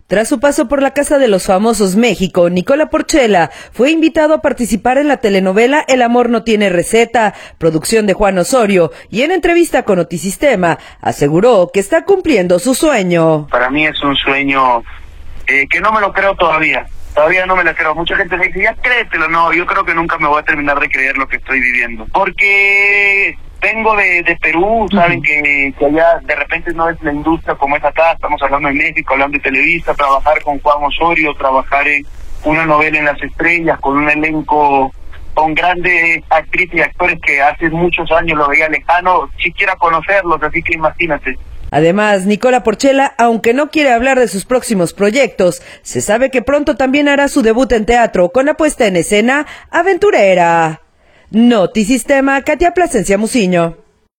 Tras su paso por la Casa de los Famosos México, Nicola Porchela fue invitado a participar en la telenovela El amor no tiene receta, producción de Juan Osorio, y en entrevista con Notisistema aseguró que está cumpliendo su sueño. Para mí es un sueño que no me lo creo todavía. Todavía no me lo creo. Mucha gente me dice, ya créetelo. No, yo creo que nunca me voy a terminar de creer lo que estoy viviendo. Porque vengo de Perú, saben que allá de repente no es la industria como es acá. Estamos hablando de México, hablando de Televisa, trabajar con Juan Osorio, trabajar en una novela en las estrellas, con un elenco con grandes actrices y actores que hace muchos años lo veía lejano, siquiera conocerlos, así que imagínate. Además, Nicola Porchela, aunque no quiere hablar de sus próximos proyectos, se sabe que pronto también hará su debut en teatro con la puesta en escena aventurera. Notisistema, Katia Plasencia Muciño.